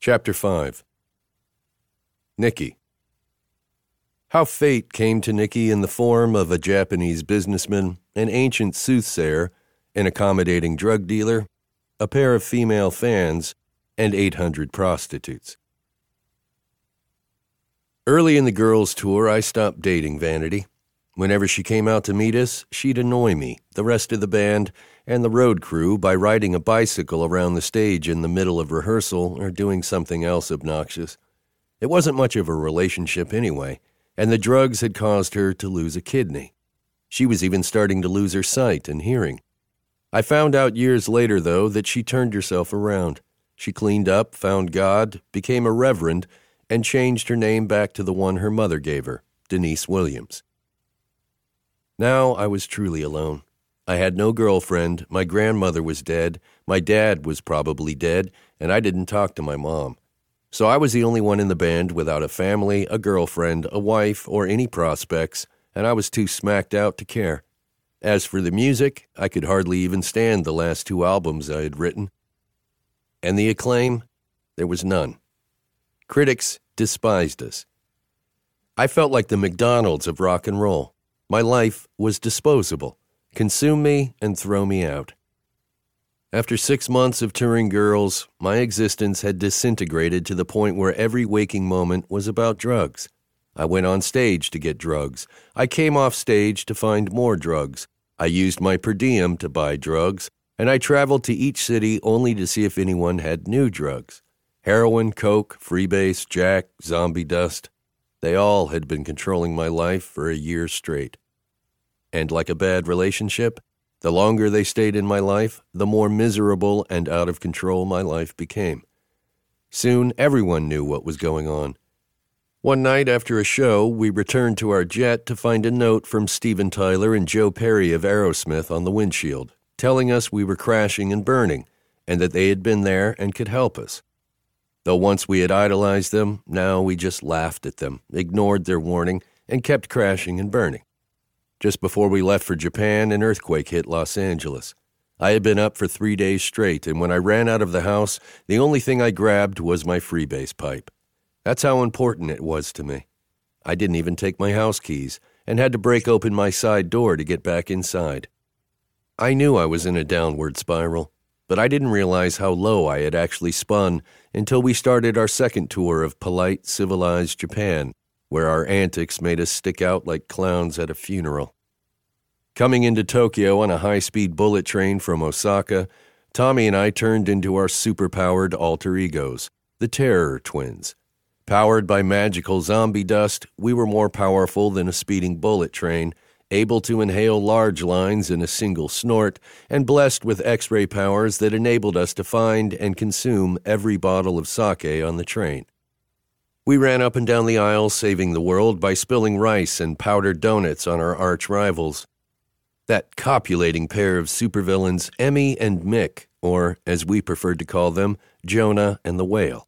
Chapter 5. Nikki. How fate came to Nikki in the form of a Japanese businessman, an ancient soothsayer, an accommodating drug dealer, a pair of female fans, and 800 prostitutes. Early in the girls' tour, I stopped dating Vanity. Whenever she came out to meet us, she'd annoy me, the rest of the band, and the road crew by riding a bicycle around the stage in the middle of rehearsal or doing something else obnoxious. It wasn't much of a relationship anyway, and the drugs had caused her to lose a kidney. She was even starting to lose her sight and hearing. I found out years later, though, that she turned herself around. She cleaned up, found God, became a reverend, and changed her name back to the one her mother gave her, Denise Williams. Now I was truly alone. I had no girlfriend, my grandmother was dead, my dad was probably dead, and I didn't talk to my mom. So I was the only one in the band without a family, a girlfriend, a wife, or any prospects, and I was too smacked out to care. As for the music, I could hardly even stand the last 2 albums I had written. And the acclaim? There was none. Critics despised us. I felt like the McDonald's of rock and roll. My life was disposable. Consume me and throw me out. After 6 months of touring girls, my existence had disintegrated to the point where every waking moment was about drugs. I went on stage to get drugs. I came off stage to find more drugs. I used my per diem to buy drugs, and I traveled to each city only to see if anyone had new drugs. Heroin, coke, freebase, jack, zombie dust. They all had been controlling my life for a year straight. And like a bad relationship, the longer they stayed in my life, the more miserable and out of control my life became. Soon, everyone knew what was going on. One night after a show, we returned to our jet to find a note from Steven Tyler and Joe Perry of Aerosmith on the windshield, telling us we were crashing and burning, and that they had been there and could help us. Though once we had idolized them, now we just laughed at them, ignored their warning, and kept crashing and burning. Just before we left for Japan, an earthquake hit Los Angeles. I had been up for 3 days straight, and when I ran out of the house, the only thing I grabbed was my freebase pipe. That's how important it was to me. I didn't even take my house keys, and had to break open my side door to get back inside. I knew I was in a downward spiral, but I didn't realize how low I had actually spun until we started our second tour of polite, civilized Japan, where our antics made us stick out like clowns at a funeral. Coming into Tokyo on a high-speed bullet train from Osaka, Tommy and I turned into our super-powered alter egos, the Terror Twins. Powered by magical zombie dust, we were more powerful than a speeding bullet train, able to inhale large lines in a single snort, and blessed with X-ray powers that enabled us to find and consume every bottle of sake on the train. We ran up and down the aisle saving the world by spilling rice and powdered donuts on our arch rivals. That copulating pair of supervillains, Emmy and Mick, or, as we preferred to call them, Jonah and the Whale.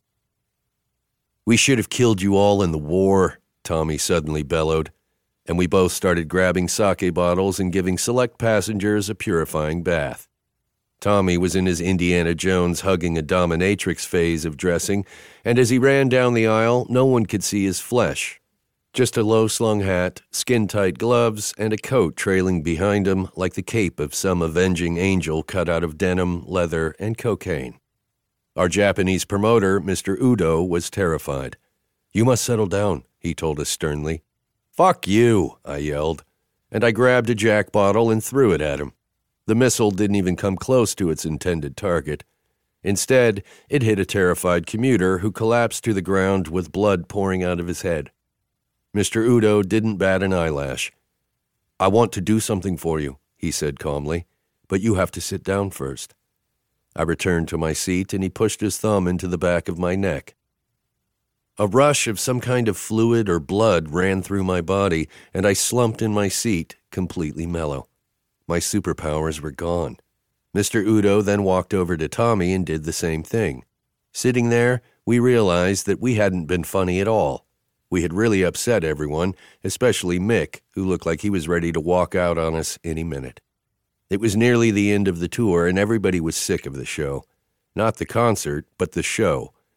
"We should have killed you all in the war," Tommy suddenly bellowed, and we both started grabbing sake bottles and giving select passengers a purifying bath. Tommy was in his Indiana Jones hugging a dominatrix phase of dressing, and as he ran down the aisle, no one could see his flesh. Just a low-slung hat, skin-tight gloves, and a coat trailing behind him like the cape of some avenging angel cut out of denim, leather, and cocaine. Our Japanese promoter, Mr. Udo, was terrified. "You must settle down," he told us sternly. "Fuck you," I yelled, and I grabbed a Jack bottle and threw it at him. The missile didn't even come close to its intended target. Instead, it hit a terrified commuter who collapsed to the ground with blood pouring out of his head. Mr. Udo didn't bat an eyelash. "I want to do something for you," he said calmly, "but you have to sit down first." I returned to my seat, and he pushed his thumb into the back of my neck. A rush of some kind of fluid or blood ran through my body, and I slumped in my seat, completely mellow. My superpowers were gone. Mr. Udo then walked over to Tommy and did the same thing. Sitting there, we realized that we hadn't been funny at all. We had really upset everyone, especially Mick, who looked like he was ready to walk out on us any minute. It was nearly the end of the tour, and everybody was sick of the show. Not the concert, but the show,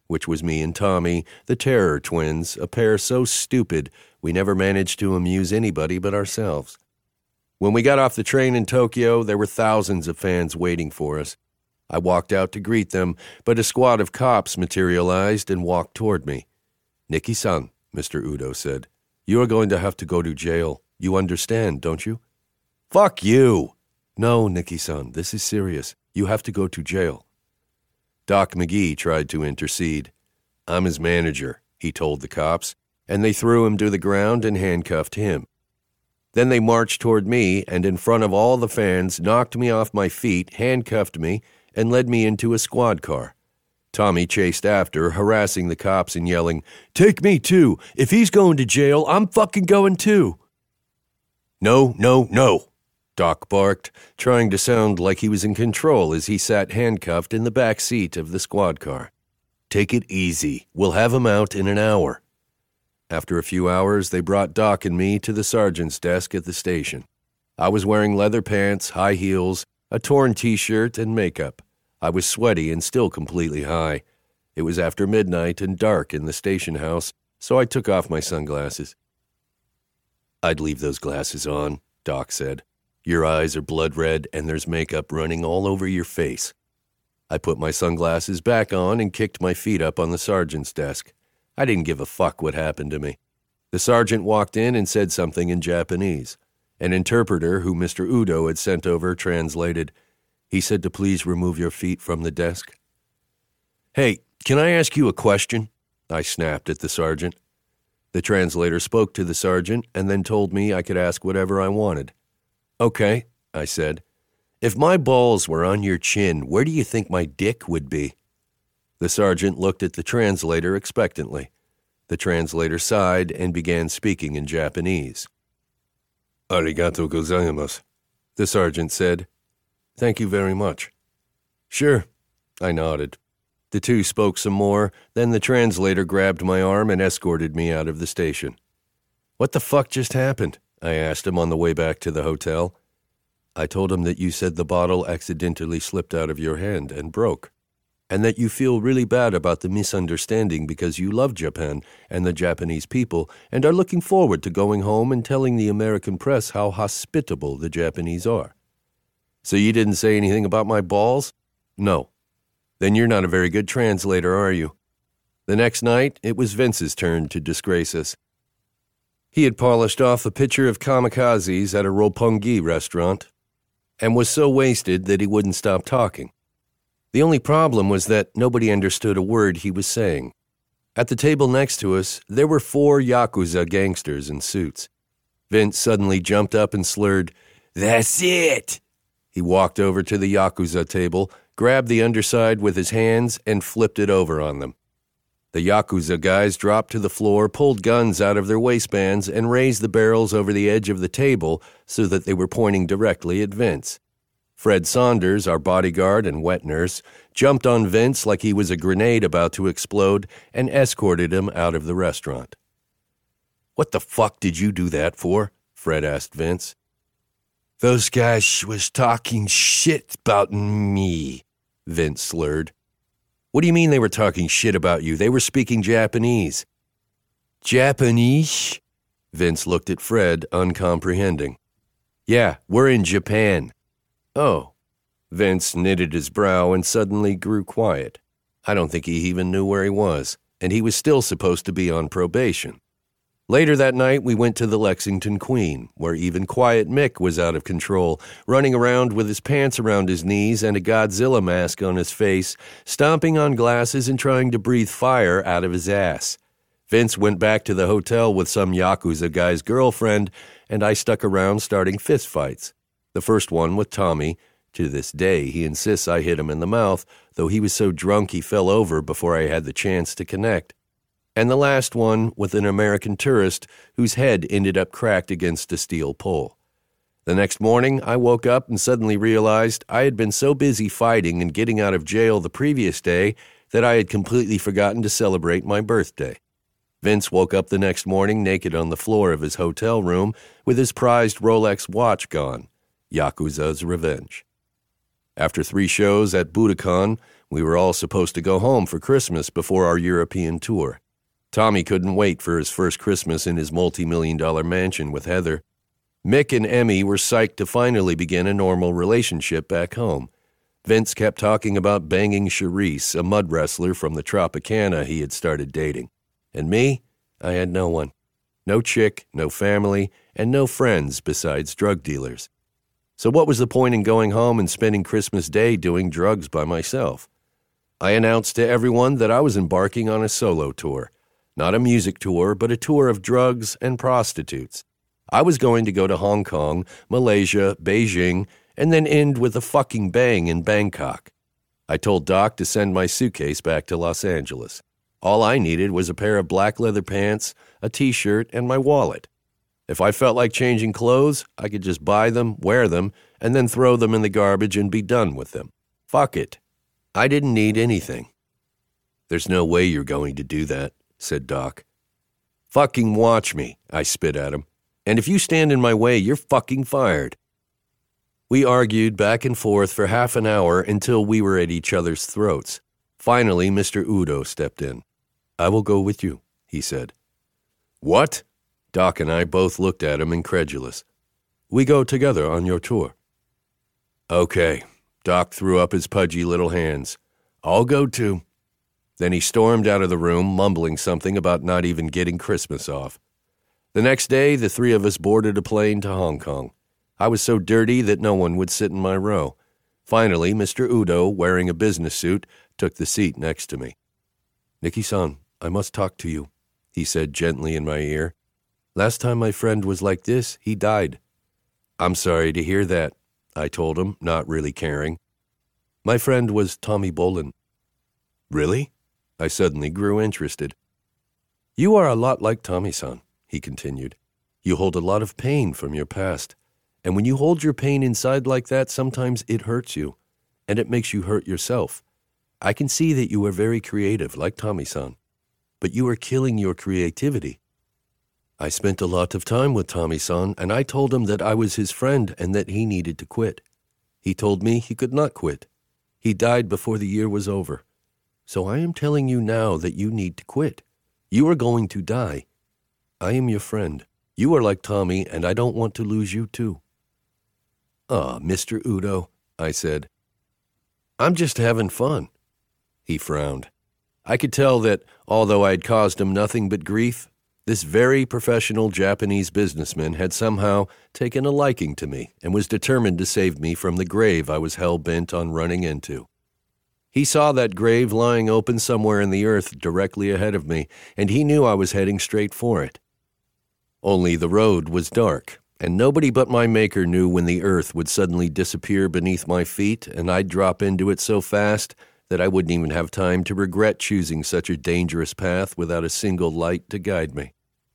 which was me and Tommy, the Terror Twins, a pair so stupid we never managed to amuse anybody but ourselves. When we got off the train in Tokyo, there were thousands of fans waiting for us. I walked out to greet them, but a squad of cops materialized and walked toward me. "Nikki-san," Mr. Udo said, "you are going to have to go to jail. You understand, don't you?" "Fuck you!" "No, Nikki-san, this is serious. You have to go to jail." Doc McGee tried to intercede. "I'm his manager," he told the cops, and they threw him to the ground and handcuffed him. Then they marched toward me and in front of all the fans knocked me off my feet, handcuffed me, and led me into a squad car. Tommy chased after, harassing the cops and yelling, "Take me too! If he's going to jail, I'm fucking going too!" "No, no, no!" Doc barked, trying to sound like he was in control as he sat handcuffed in the back seat of the squad car. "Take it easy. We'll have him out in an hour." After a few hours, they brought Doc and me to the sergeant's desk at the station. I was wearing leather pants, high heels, a torn T-shirt, and makeup. I was sweaty and still completely high. It was after midnight and dark in the station house, so I took off my sunglasses. "I'd leave those glasses on," Doc said. "Your eyes are blood red and there's makeup running all over your face." I put my sunglasses back on and kicked my feet up on the sergeant's desk. I didn't give a fuck what happened to me. The sergeant walked in and said something in Japanese. An interpreter who Mr. Udo had sent over translated. He said to please remove your feet from the desk. "Hey, can I ask you a question?" I snapped at the sergeant. The translator spoke to the sergeant and then told me I could ask whatever I wanted. "Okay," I said. "If my balls were on your chin, where do you think my dick would be?" The sergeant looked at the translator expectantly. The translator sighed and began speaking in Japanese. "Arigatou gozaimasu," the sergeant said. "Thank you very much." "Sure," I nodded. The two spoke some more, then the translator grabbed my arm and escorted me out of the station. "What the fuck just happened?" I asked him on the way back to the hotel. I told him that you said the bottle accidentally slipped out of your hand and broke, and that you feel really bad about the misunderstanding because you love Japan and the Japanese people and are looking forward to going home and telling the American press how hospitable the Japanese are. So you didn't say anything about my balls? No. Then you're not a very good translator, are you? The next night, it was Vince's turn to disgrace us. He had polished off a pitcher of kamikazes at a Roppongi restaurant and was so wasted that he wouldn't stop talking. The only problem was that nobody understood a word he was saying. At the table next to us, there were 4 Yakuza gangsters in suits. Vince suddenly jumped up and slurred, "That's it!" He walked over to the Yakuza table, grabbed the underside with his hands, and flipped it over on them. The Yakuza guys dropped to the floor, pulled guns out of their waistbands, and raised the barrels over the edge of the table so that they were pointing directly at Vince. Fred Saunders, our bodyguard and wet nurse, jumped on Vince like he was a grenade about to explode and escorted him out of the restaurant. "What the fuck did you do that for?" Fred asked Vince. "Those guys was talking shit about me," Vince slurred. "What do you mean they were talking shit about you? They were speaking Japanese." "Japanese?" Vince looked at Fred, uncomprehending. "Yeah, we're in Japan." "Oh." Vince knitted his brow and suddenly grew quiet. I don't think he even knew where he was, and he was still supposed to be on probation. Later that night, we went to the Lexington Queen, where even Quiet Mick was out of control, running around with his pants around his knees and a Godzilla mask on his face, stomping on glasses and trying to breathe fire out of his ass. Vince went back to the hotel with some Yakuza guy's girlfriend, and I stuck around starting fistfights. The first one with Tommy. To this day, he insists I hit him in the mouth, though he was so drunk he fell over before I had the chance to connect. And the last one with an American tourist whose head ended up cracked against a steel pole. The next morning, I woke up and suddenly realized I had been so busy fighting and getting out of jail the previous day that I had completely forgotten to celebrate my birthday. Vince woke up the next morning naked on the floor of his hotel room with his prized Rolex watch gone. Yakuza's revenge. After 3 shows at Budokan, We were all supposed to go home for Christmas before our European tour. Tommy couldn't wait for his first Christmas in his multi-million-dollar mansion with Heather. Mick and Emmy were psyched to finally begin a normal relationship back home. Vince kept talking about banging Charisse, a mud wrestler from the Tropicana he had started dating. And me? I had no one. No chick, no family, and no friends besides drug dealers. So what was the point in going home and spending Christmas Day doing drugs by myself? I announced to everyone that I was embarking on a solo tour. Not a music tour, but a tour of drugs and prostitutes. I was going to go to Hong Kong, Malaysia, Beijing, and then end with a fucking bang in Bangkok. I told Doc to send my suitcase back to Los Angeles. All I needed was a pair of black leather pants, a t-shirt, and my wallet. If I felt like changing clothes, I could just buy them, wear them, and then throw them in the garbage and be done with them. Fuck it. I didn't need anything. "There's no way you're going to do that," said Doc. "Fucking watch me," I spit at him. "And if you stand in my way, you're fucking fired." We argued back and forth for half an hour until we were at each other's throats. Finally, Mr. Udo stepped in. "I will go with you," he said. "What?" Doc and I both looked at him incredulous. "We go together on your tour." "Okay." Doc threw up his pudgy little hands. "I'll go too." Then he stormed out of the room, mumbling something about not even getting Christmas off. The next day, the three of us boarded a plane to Hong Kong. I was so dirty that no one would sit in my row. Finally, Mr. Udo, wearing a business suit, took the seat next to me. "Nikki-san, I must talk to you," he said gently in my ear. "Last time my friend was like this, he died." "I'm sorry to hear that," I told him, not really caring. "My friend was Tommy Bolin." "Really?" I suddenly grew interested. "You are a lot like Tommy-san," he continued. "You hold a lot of pain from your past. And when you hold your pain inside like that, sometimes it hurts you, and it makes you hurt yourself. I can see that you are very creative, like Tommy-san, but you are killing your creativity. I spent a lot of time with Tommy-san, and I told him that I was his friend and that he needed to quit. He told me he could not quit. He died before the year was over. So I am telling you now that you need to quit. You are going to die. I am your friend. You are like Tommy, and I don't want to lose you too." "Ah, Mr. Udo," I said. "I'm just having fun." He frowned. I could tell that, although I had caused him nothing but grief, this very professional Japanese businessman had somehow taken a liking to me and was determined to save me from the grave I was hell-bent on running into. He saw that grave lying open somewhere in the earth directly ahead of me, and he knew I was heading straight for it. Only the road was dark, and nobody but my maker knew when the earth would suddenly disappear beneath my feet, and I'd drop into it so fast that I wouldn't even have time to regret choosing such a dangerous path without a single light to guide me.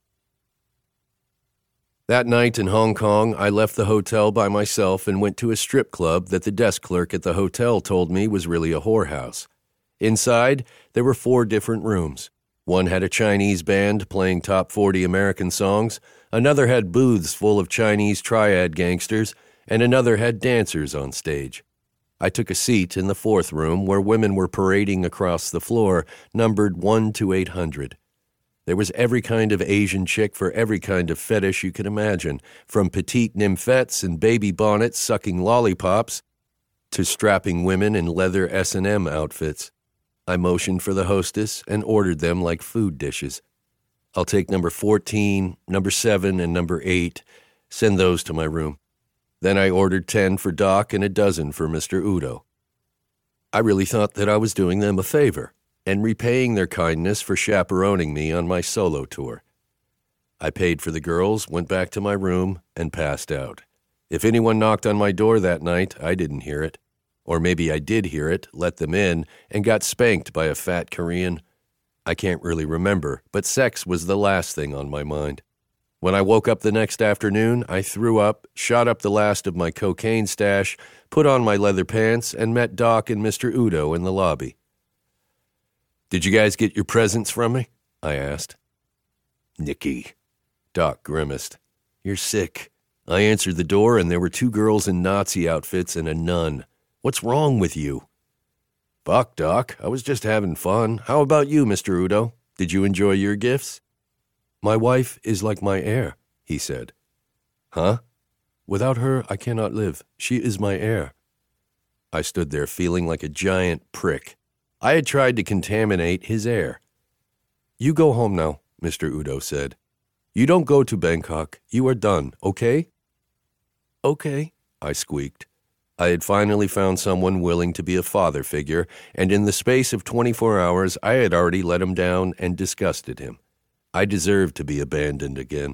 That night in Hong Kong, I left the hotel by myself and went to a strip club that the desk clerk at the hotel told me was really a whorehouse. Inside, there were 4 different rooms. One had a Chinese band playing top 40 American songs, another had booths full of Chinese triad gangsters, and another had dancers on stage. I took a seat in the 4th room where women were parading across the floor, numbered 1 to 800. There was every kind of Asian chick for every kind of fetish you could imagine, from petite nymphettes in baby bonnets sucking lollipops to strapping women in leather S&M outfits. I motioned for the hostess and ordered them like food dishes. "I'll take number 14, number 7, and number 8. Send those to my room." Then I ordered 10 for Doc and a dozen for Mr. Udo. I really thought that I was doing them a favor and repaying their kindness for chaperoning me on my solo tour. I paid for the girls, went back to my room, and passed out. If anyone knocked on my door that night, I didn't hear it. Or maybe I did hear it, let them in, and got spanked by a fat Korean. I can't really remember, but sex was the last thing on my mind. When I woke up the next afternoon, I threw up, shot up the last of my cocaine stash, put on my leather pants, and met Doc and Mr. Udo in the lobby. "Did you guys get your presents from me?" I asked. "Nicky," Doc grimaced. "You're sick. I answered the door and there were 2 girls in Nazi outfits and a nun. What's wrong with you?" Fuck, Doc. I was just having fun. How about you, Mr. Udo? Did you enjoy your gifts? My wife is like my heir, he said. Huh? Without her, I cannot live. She is my heir. I stood there feeling like a giant prick. I had tried to contaminate his air. You go home now, Mr. Udo said. You don't go to Bangkok. You are done, okay? Okay, I squeaked. I had finally found someone willing to be a father figure, and in the space of 24 hours, I had already let him down and disgusted him. I deserved to be abandoned again.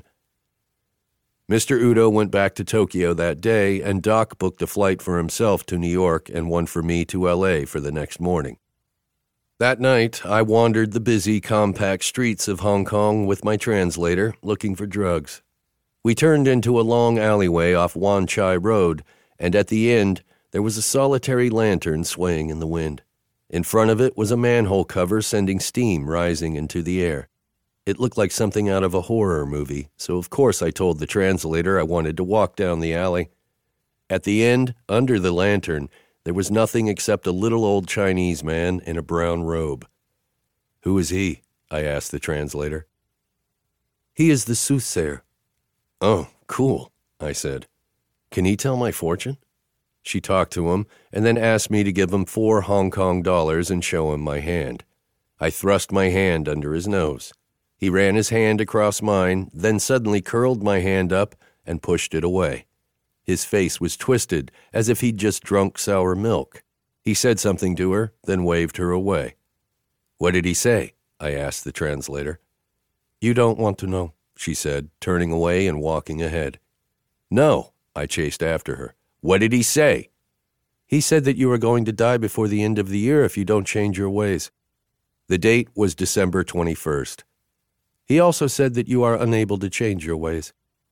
Mr. Udo went back to Tokyo that day, and Doc booked a flight for himself to New York and one for me to L.A. for the next morning. That night, I wandered the busy, compact streets of Hong Kong with my translator, looking for drugs. We turned into a long alleyway off Wan Chai Road, and at the end, there was a solitary lantern swaying in the wind. In front of it was a manhole cover sending steam rising into the air. It looked like something out of a horror movie, so of course I told the translator I wanted to walk down the alley. At the end, under the lantern, there was nothing except a little old Chinese man in a brown robe. Who is he? I asked the translator. He is the soothsayer. Oh, cool, I said. Can he tell my fortune? She talked to him and then asked me to give him 4 Hong Kong dollars and show him my hand. I thrust my hand under his nose. He ran his hand across mine, then suddenly curled my hand up and pushed it away. His face was twisted, as if he'd just drunk sour milk. He said something to her, then waved her away. What did he say? I asked the translator. You don't want to know, she said, turning away and walking ahead. No, I chased after her. What did he say? He said that you are going to die before the end of the year if you don't change your ways. The date was December 21st. He also said that you are unable to change your ways.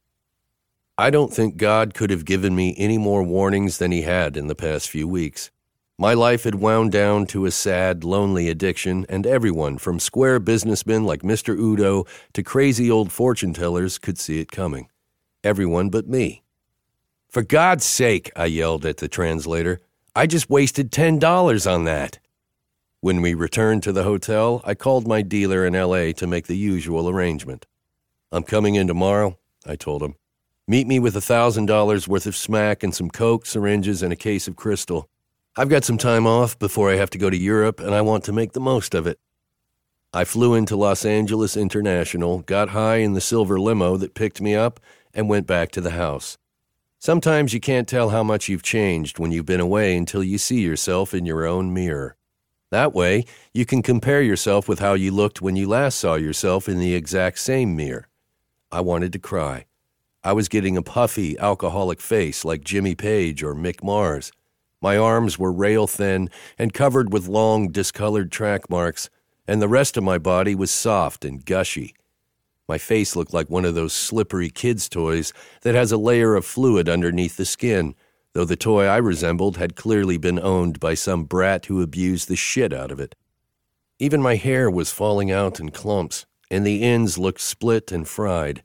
I don't think God could have given me any more warnings than he had in the past few weeks. My life had wound down to a sad, lonely addiction, and everyone from square businessmen like Mr. Udo to crazy old fortune tellers could see it coming. Everyone but me. For God's sake, I yelled at the translator, I just wasted $10 on that. When we returned to the hotel, I called my dealer in L.A. to make the usual arrangement. I'm coming in tomorrow, I told him. Meet me with $1,000 worth of smack and some Coke, syringes, and a case of Crystal. I've got some time off before I have to go to Europe, and I want to make the most of it. I flew into Los Angeles International, got high in the silver limo that picked me up, and went back to the house. Sometimes you can't tell how much you've changed when you've been away until you see yourself in your own mirror. That way, you can compare yourself with how you looked when you last saw yourself in the exact same mirror. I wanted to cry. I was getting a puffy, alcoholic face like Jimmy Page or Mick Mars. My arms were rail-thin and covered with long, discolored track marks, and the rest of my body was soft and gushy. My face looked like one of those slippery kids' toys that has a layer of fluid underneath the skin, though the toy I resembled had clearly been owned by some brat who abused the shit out of it. Even my hair was falling out in clumps, and the ends looked split and fried.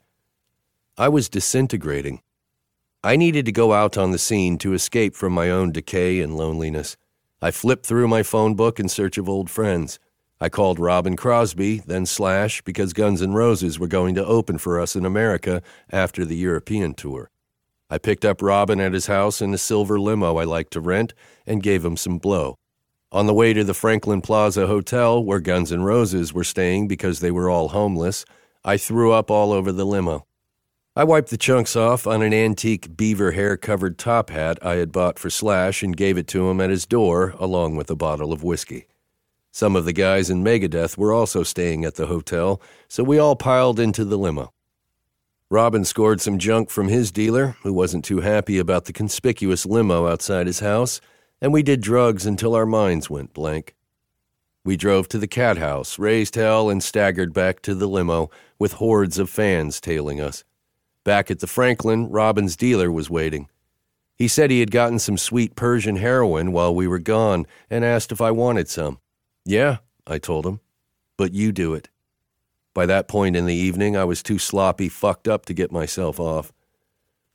I was disintegrating. I needed to go out on the scene to escape from my own decay and loneliness. I flipped through my phone book in search of old friends. I called Robin Crosby, then Slash, because Guns N' Roses were going to open for us in America after the European tour. I picked up Robin at his house in a silver limo I liked to rent and gave him some blow. On the way to the Franklin Plaza Hotel, where Guns N' Roses were staying because they were all homeless, I threw up all over the limo. I wiped the chunks off on an antique beaver hair-covered top hat I had bought for Slash and gave it to him at his door, along with a bottle of whiskey. Some of the guys in Megadeth were also staying at the hotel, so we all piled into the limo. Robin scored some junk from his dealer, who wasn't too happy about the conspicuous limo outside his house, and we did drugs until our minds went blank. We drove to the Cat House, raised hell, and staggered back to the limo with hordes of fans tailing us. Back at the Franklin, Robin's dealer was waiting. He said he had gotten some sweet Persian heroin while we were gone and asked if I wanted some. Yeah, I told him, but you do it. By that point in the evening, I was too sloppy fucked up to get myself off.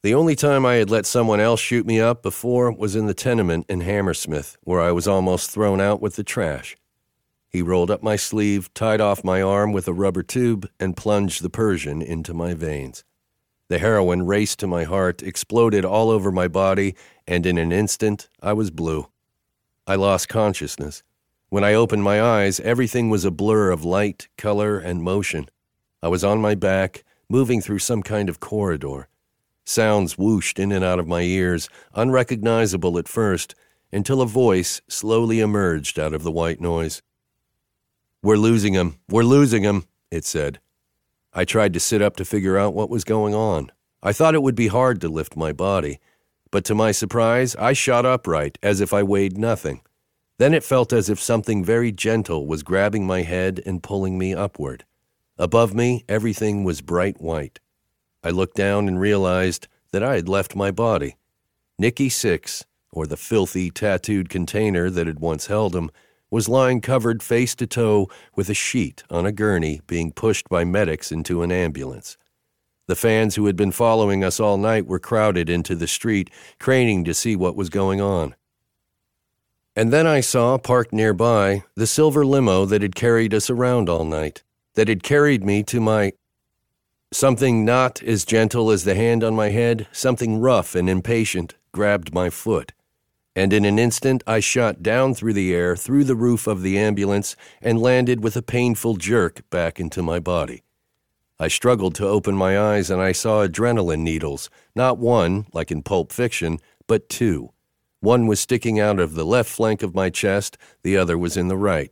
The only time I had let someone else shoot me up before was in the tenement in Hammersmith, where I was almost thrown out with the trash. He rolled up my sleeve, tied off my arm with a rubber tube, and plunged the Persian into my veins. The heroin raced to my heart, exploded all over my body, and in an instant, I was blue. I lost consciousness. When I opened my eyes, everything was a blur of light, color, and motion. I was on my back, moving through some kind of corridor. Sounds whooshed in and out of my ears, unrecognizable at first, until a voice slowly emerged out of the white noise. "We're losing him. We're losing him," it said. I tried to sit up to figure out what was going on. I thought it would be hard to lift my body, but to my surprise, I shot upright as if I weighed nothing. Then it felt as if something very gentle was grabbing my head and pulling me upward. Above me, everything was bright white. I looked down and realized that I had left my body. Nicky Six, or the filthy, tattooed container that had once held him, was lying covered face to toe with a sheet on a gurney being pushed by medics into an ambulance. The fans who had been following us all night were crowded into the street, craning to see what was going on. And then I saw, parked nearby, the silver limo that had carried us around all night, that had carried me to my... Something not as gentle as the hand on my head, something rough and impatient, grabbed my foot. And in an instant I shot down through the air, through the roof of the ambulance, and landed with a painful jerk back into my body. I struggled to open my eyes, and I saw adrenaline needles, not one, like in Pulp Fiction, but two. One was sticking out of the left flank of my chest, the other was in the right.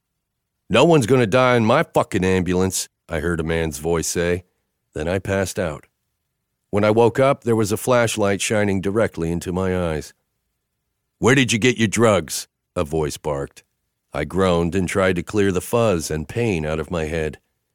"No one's going to die in my fucking ambulance," I heard a man's voice say. Then I passed out. When I woke up, there was a flashlight shining directly into my eyes. "Where did you get your drugs?" a voice barked. I groaned and tried to clear the fuzz and pain out of my head.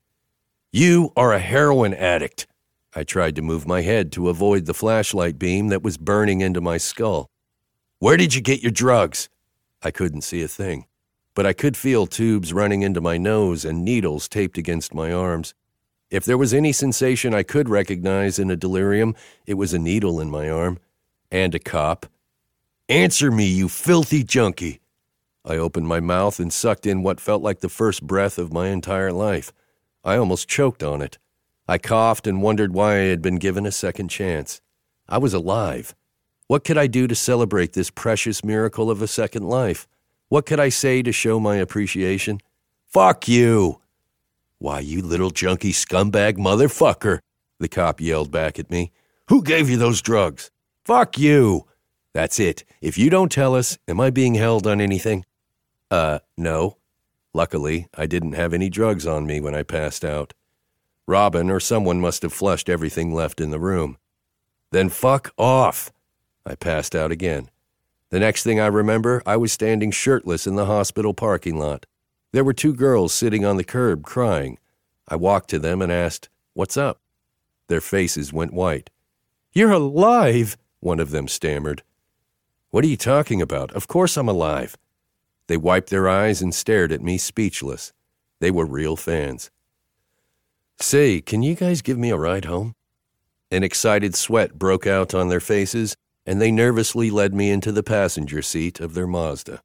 "You are a heroin addict." I tried to move my head to avoid the flashlight beam that was burning into my skull. "Where did you get your drugs?" I couldn't see a thing, but I could feel tubes running into my nose and needles taped against my arms. If there was any sensation I could recognize in a delirium, it was a needle in my arm. And a cop. "Answer me, you filthy junkie." I opened my mouth and sucked in what felt like the first breath of my entire life. I almost choked on it. I coughed and wondered why I had been given a second chance. I was alive. What could I do to celebrate this precious miracle of a second life? What could I say to show my appreciation? "Fuck you!" "Why, you little junkie scumbag motherfucker," the cop yelled back at me. "Who gave you those drugs?" "Fuck you." "That's it. If you don't tell us, am I being held on anything?" No. Luckily, I didn't have any drugs on me when I passed out. Robin or someone must have flushed everything left in the room. "Then fuck off." I passed out again. The next thing I remember, I was standing shirtless in the hospital parking lot. There were two girls sitting on the curb crying. I walked to them and asked, "What's up?" Their faces went white. "You're alive," one of them stammered. "What are you talking about? Of course I'm alive." They wiped their eyes and stared at me speechless. They were real fans. "Say, can you guys give me a ride home?" An excited sweat broke out on their faces, and they nervously led me into the passenger seat of their Mazda.